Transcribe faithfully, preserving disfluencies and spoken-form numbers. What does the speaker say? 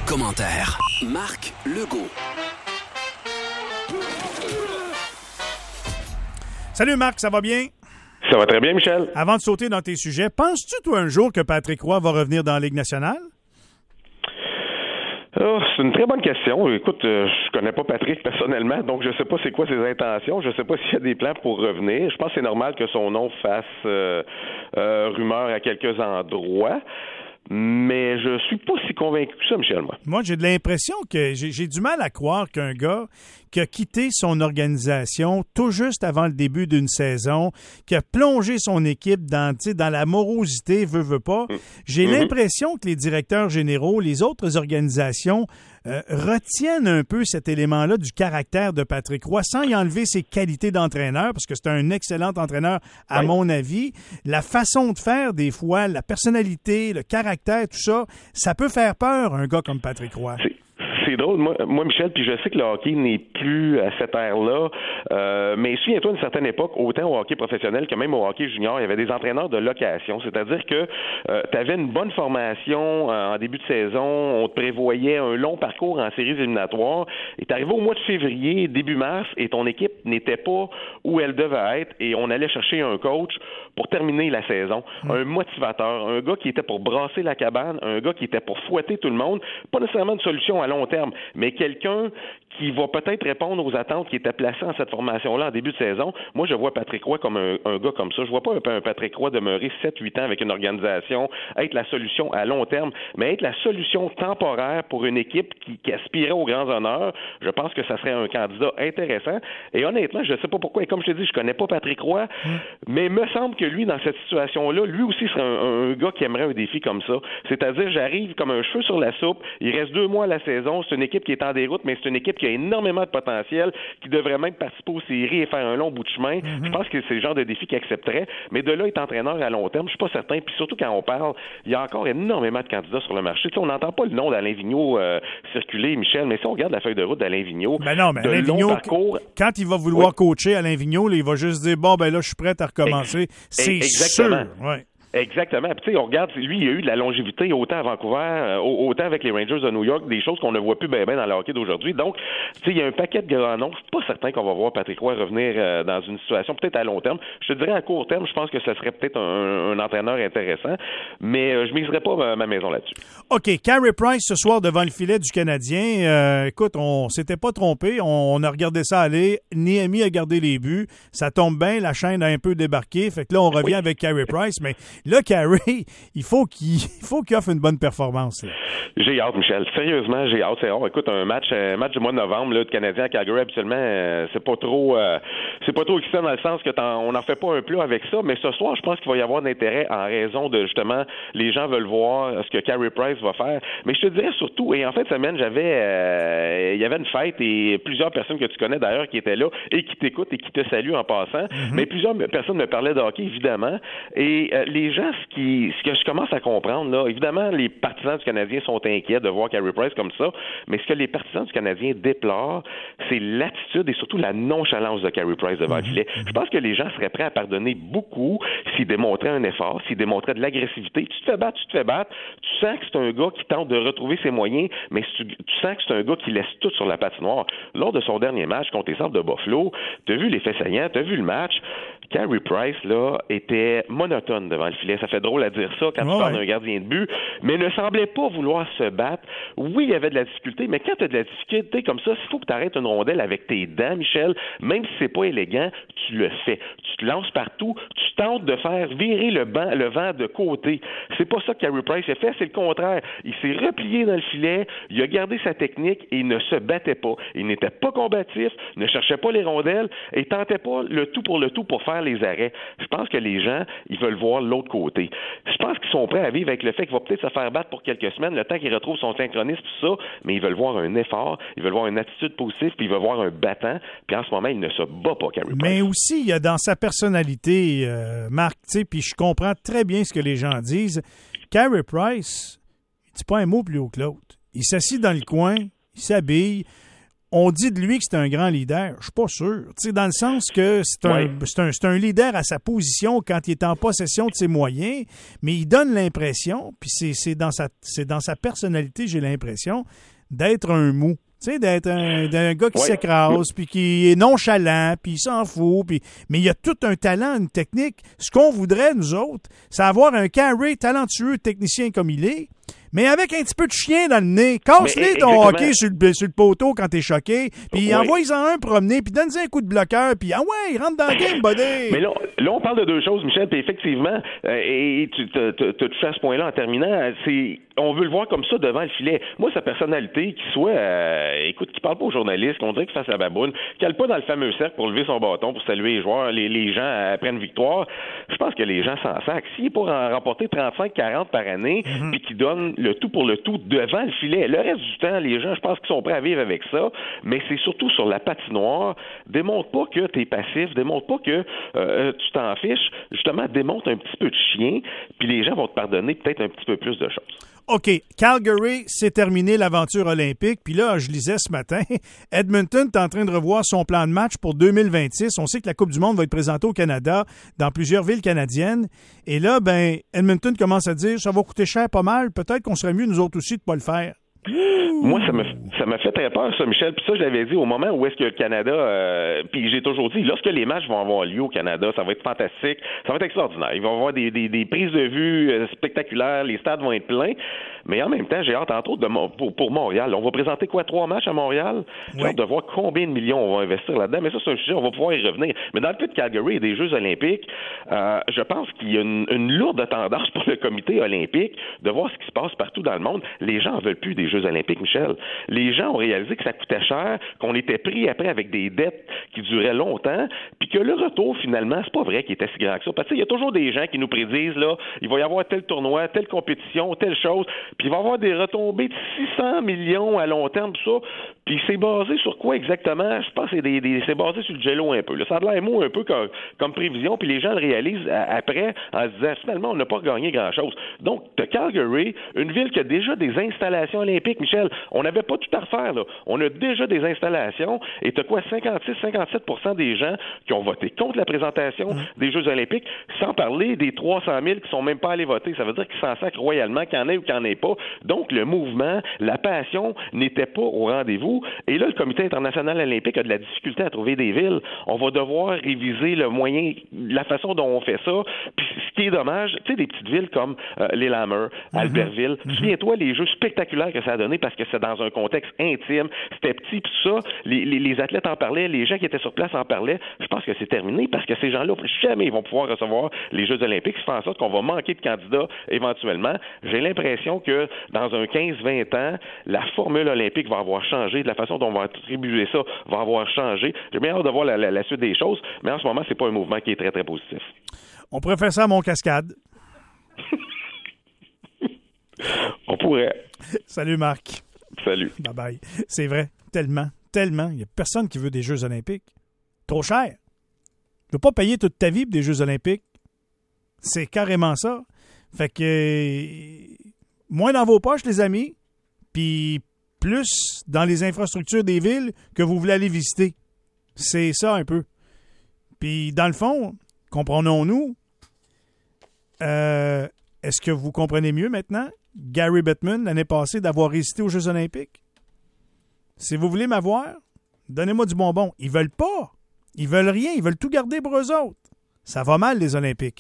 commentaires, Marc Legault. Salut Marc, ça va bien? Ça va très bien, Michel. Avant de sauter dans tes sujets, penses-tu, toi, un jour que Patrick Roy va revenir dans la Ligue nationale? Oh, c'est une très bonne question. Écoute, euh, je connais pas Patrick personnellement, donc je sais pas c'est quoi ses intentions. Je sais pas s'il y a des plans pour revenir. Je pense que c'est normal que son nom fasse euh, euh, rumeur à quelques endroits. Mais je suis pas si convaincu que ça, Michel, moi. Moi, j'ai de l'impression que j'ai, j'ai du mal à croire qu'un gars qui a quitté son organisation tout juste avant le début d'une saison, qui a plongé son équipe dans, dans la morosité, veut, veut pas, j'ai mm-hmm. l'impression que les directeurs généraux, les autres organisations euh, retiennent un peu cet élément-là du caractère de Patrick Roy, sans y enlever ses qualités d'entraîneur, parce que c'est un excellent entraîneur, à oui. mon avis. La façon de faire, des fois, la personnalité, le caractère, tout ça, ça peut faire peur, un gars comme Patrick Roy. C'est... C'est drôle, moi, moi, Michel, puis je sais que le hockey n'est plus à cette ère-là, euh, mais souviens-toi, à une certaine époque, autant au hockey professionnel que même au hockey junior, il y avait des entraîneurs de location, c'est-à-dire que euh, tu avais une bonne formation euh, en début de saison, on te prévoyait un long parcours en séries éliminatoires, et tu arrivais au mois de février, début mars, et ton équipe n'était pas où elle devait être, et on allait chercher un coach pour terminer la saison, mmh. un motivateur, un gars qui était pour brasser la cabane, un gars qui était pour fouetter tout le monde, pas nécessairement une solution à long terme, mais quelqu'un qui va peut-être répondre aux attentes qui étaient placées en cette formation-là en début de saison. Moi, je vois Patrick Roy comme un, un gars comme ça. Je vois pas un, un Patrick Roy demeurer sept huit ans avec une organisation, être la solution à long terme, mais être la solution temporaire pour une équipe qui, qui aspirait aux grands honneurs. Je pense que ça serait un candidat intéressant. Et honnêtement, je sais pas pourquoi, et comme je te dis, je connais pas Patrick Roy, mmh. mais il me semble que lui, dans cette situation-là, lui aussi serait un, un gars qui aimerait un défi comme ça. C'est-à-dire, j'arrive comme un cheveu sur la soupe, il reste deux mois à la saison, c'est une équipe qui est en déroute, mais c'est une équipe qui a énormément de potentiel, qui devrait même participer aux séries et faire un long bout de chemin. Mm-hmm. Je pense que c'est le genre de défi qu'il accepterait. Mais de là, être entraîneur à long terme, je suis pas certain. Puis surtout quand on parle, il y a encore énormément de candidats sur le marché. Tu sais, on n'entend pas le nom d'Alain Vigneault euh, circuler, Michel, mais si on regarde la feuille de route d'Alain Vigneault, ben non, mais Alain Vigneault, parcours... quand il va vouloir oui. coacher Alain Vigneault, là, il va juste dire, bon, ben là, je suis prêt à recommencer. Ex- c'est Exactement. sûr. Ouais. Exactement. Puis tu sais, on regarde, lui, il a eu de la longévité autant à Vancouver, euh, autant avec les Rangers de New York, des choses qu'on ne voit plus bien ben dans le hockey d'aujourd'hui. Donc, tu sais, il y a un paquet de grands noms. Je suis pas certain qu'on va voir Patrick Roy revener euh, dans une situation peut-être à long terme. Je te dirais à court terme, je pense que ce serait peut-être un, un entraîneur intéressant, mais euh, je miserais pas ma, ma maison là-dessus. OK. Carey Price, ce soir, devant le filet du Canadien, euh, écoute, on s'était pas trompé. On, on a regardé ça aller. Niemi a gardé les buts. Ça tombe bien. La chaîne a un peu débarqué. Fait que là, on revient oui. avec Carey Price. Mais là, Carey, il faut qu'il, il faut qu'il offre une bonne performance. Là. J'ai hâte, Michel. Sérieusement, j'ai hâte. C'est rare. Écoute, un match, un match du mois de novembre, là, de Canadien à Calgary, habituellement, euh, c'est pas trop, euh, c'est pas trop excitant dans le sens que on n'en fait pas un plat avec ça. Mais ce soir, je pense qu'il va y avoir d'intérêt en raison de, justement, les gens veulent voir ce que Carey Price va faire. Mais je te dirais surtout, et en fait, cette semaine, j'avais, euh, il y avait une fête et plusieurs personnes que tu connais d'ailleurs qui étaient là et qui t'écoutent et qui te saluent en passant. Mm-hmm. Mais plusieurs personnes me parlaient de hockey, évidemment. Et euh, les gens, ce qui, ce que je commence à comprendre, là, évidemment, les partisans du Canadien sont inquiets de voir Carey Price comme ça. Mais ce que les partisans du Canadien déplorent, c'est l'attitude et surtout la nonchalance de Carey Price devant mm-hmm. le filet. Je pense que les gens seraient prêts à pardonner beaucoup s'il démontrait un effort, s'il démontrait de l'agressivité. Tu te fais battre, tu te fais battre. Tu sens que c'est un gars qui tente de retrouver ses moyens, mais tu, tu sens que c'est un gars qui laisse tout sur la patinoire. Lors de son dernier match contre les Sabres de Buffalo, tu as vu les faits saillants, tu as vu le match. Carey Price, là, était monotone devant le filet. Ça fait drôle à dire ça quand ouais. tu parles d'un gardien de but, mais ne semblait pas vouloir se battre. Oui, il y avait de la difficulté, mais quand tu as de la difficulté comme ça, il faut que tu arrêtes une rondelle avec tes dents, Michel. Même si c'est pas élégant, tu le fais. Tu te lances partout, tu tentes de faire virer le, banc, le vent de côté. C'est pas ça que Carey Price a fait, c'est le contraire. Il s'est replié dans le filet, il a gardé sa technique et il ne se battait pas. Il n'était pas combatif, ne cherchait pas les rondelles et tentait pas le tout pour le tout pour faire les arrêts. Je pense que les gens, ils veulent voir l'autre côté. Je pense qu'ils sont prêts à vivre avec le fait qu'il va peut-être se faire battre pour quelques semaines, le temps qu'il retrouve son synchronisme, tout ça, mais ils veulent voir un effort, ils veulent voir une attitude positive, puis ils veulent voir un battant, puis en ce moment, il ne se bat pas, Carey Price. Mais aussi, il y a dans sa personnalité, euh, Marc, tu sais, puis je comprends très bien ce que les gens disent. Carey Price, il dit pas un mot plus haut que l'autre. Il s'assit dans le coin, il s'habille. on dit de lui que c'est un grand leader. Je suis pas sûr. Tu sais, dans le sens que c'est un, ouais. c'est un, c'est un leader à sa position quand il est en possession de ses moyens, mais il donne l'impression, puis c'est, c'est, dans sa, c'est dans sa personnalité, j'ai l'impression, d'être un mou. Tu sais, d'être un, d'un gars qui ouais. s'écrase, puis qui est nonchalant, puis il s'en fout, puis mais il y a tout un talent, une technique. Ce qu'on voudrait, nous autres, c'est avoir un carré talentueux technicien comme il est, mais avec un petit peu de chien dans le nez. Casse-les ton hockey sur le, sur le poteau quand t'es choqué, puis oui. envoie-en un promener, puis donne-y un coup de bloqueur, puis ah ouais, rentre dans le game, buddy! Mais là, là, on parle de deux choses, Michel, puis effectivement, euh, et tu te, te, te touches à ce point-là en terminant, c'est on veut le voir comme ça devant le filet. Moi, sa personnalité, qu'il soit, euh, écoute, qu'il parle pas aux journalistes, qu'on dirait qu'il fasse la baboune, qu'il n'aille pas dans le fameux cercle pour lever son bâton, pour saluer les joueurs, les, les gens après une victoire, je pense que les gens s'en sacent. S'il est pour en remporter trente-cinq quarante par année, mm-hmm. puis qu'il donne le tout pour le tout devant le filet, le reste du temps, les gens, je pense qu'ils sont prêts à vivre avec ça, mais c'est surtout sur la patinoire. Démontre pas que tu es passif, démontre pas que euh, tu t'en fiches, justement, démontre un petit peu de chien, puis les gens vont te pardonner peut-être un petit peu plus de choses. OK, Calgary, c'est terminé l'aventure olympique. Puis là, je lisais ce matin, Edmonton est en train de revoir son plan de match pour deux mille vingt-six. On sait que la Coupe du monde va être présentée au Canada, dans plusieurs villes canadiennes. Et là, ben, Edmonton commence à dire, ça va coûter cher pas mal. Peut-être qu'on serait mieux, nous autres aussi, de pas le faire. Moi, ça m'a ça m'a fait très peur, ça, Michel. Puis ça, je l'avais dit au moment où est-ce que le Canada... Euh, puis j'ai toujours dit, lorsque les matchs vont avoir lieu au Canada, ça va être fantastique, ça va être extraordinaire. Il va y avoir des, des, des prises de vue euh, spectaculaires, les stades vont être pleins. Mais en même temps, j'ai hâte, entre autres, de, pour, pour Montréal. On va présenter quoi, trois matchs à Montréal? J'ai oui. hâte de voir combien de millions on va investir là-dedans. Mais ça, c'est un sujet, on va pouvoir y revenir. Mais dans le cas de Calgary et des Jeux olympiques, euh, je pense qu'il y a une, une lourde tendance pour le comité olympique de voir ce qui se passe partout dans le monde. Les gens en veulent plus des Jeux olympiques, Michel. Les gens ont réalisé que ça coûtait cher, qu'on était pris après avec des dettes qui duraient longtemps, puis que le retour, finalement, c'est pas vrai qu'il était si grand que ça. Parce que il y a toujours des gens qui nous prédisent, là, il va y avoir tel tournoi, telle compétition, telle chose, puis il va y avoir des retombées de six cents millions à long terme, tout ça. Puis c'est basé sur quoi exactement? Je pense que c'est, des, des, c'est basé sur le jello un peu. Là. Ça a l'air mou un peu comme, comme prévision, puis les gens le réalisent à, après en se disant, finalement, on n'a pas gagné grand-chose. Donc, de Calgary, une ville qui a déjà des installations olympiques, Michel, on n'avait pas tout à refaire, là. On a déjà des installations, et t'as quoi, cinquante-six à cinquante-sept pour cent des gens qui ont voté contre la présentation mmh. des Jeux olympiques, sans parler des trois cent mille qui sont même pas allés voter. Ça veut dire qu'ils s'en sacrent royalement, qu'il y en ait ou qu'il n'y en ait pas. Donc, le mouvement, la passion n'était pas au rendez-vous. Et là, le Comité international olympique a de la difficulté à trouver des villes. On va devoir réviser le moyen, la façon dont on fait ça. Puis, ce qui est dommage, tu sais, des petites villes comme euh, Lillehammer, mmh. Albertville, mmh. souviens-toi les jeux spectaculaires que ça a donné parce que c'est dans un contexte intime, c'était petit, tout ça, les, les, les athlètes en parlaient, les gens qui étaient sur place en parlaient. Je pense que c'est terminé parce que ces gens-là, jamais ils vont pouvoir recevoir les Jeux olympiques. Ça fait en sorte qu'on va manquer de candidats éventuellement. J'ai l'impression que dans un quinze vingt ans, la formule olympique va avoir changé, de la façon dont on va attribuer ça va avoir changé. J'ai bien hâte de voir la, la, la suite des choses, mais en ce moment, c'est pas un mouvement qui est très, très positif. On pourrait faire ça à Montcascade. On pourrait. Salut, Marc. Salut. Bye-bye. C'est vrai, tellement, tellement. Il n'y a personne qui veut des Jeux olympiques. Trop cher. Tu ne veux pas payer toute ta vie pour des Jeux olympiques. C'est carrément ça. Fait que euh, moins dans vos poches, les amis, puis plus dans les infrastructures des villes que vous voulez aller visiter. C'est ça un peu. Puis dans le fond, comprenons-nous, euh, est-ce que vous comprenez mieux maintenant Gary Bettman, l'année passée, d'avoir hésité aux Jeux olympiques? Si vous voulez m'avoir, donnez-moi du bonbon. Ils veulent pas. Ils veulent rien. Ils veulent tout garder pour eux autres. Ça va mal, les Olympiques.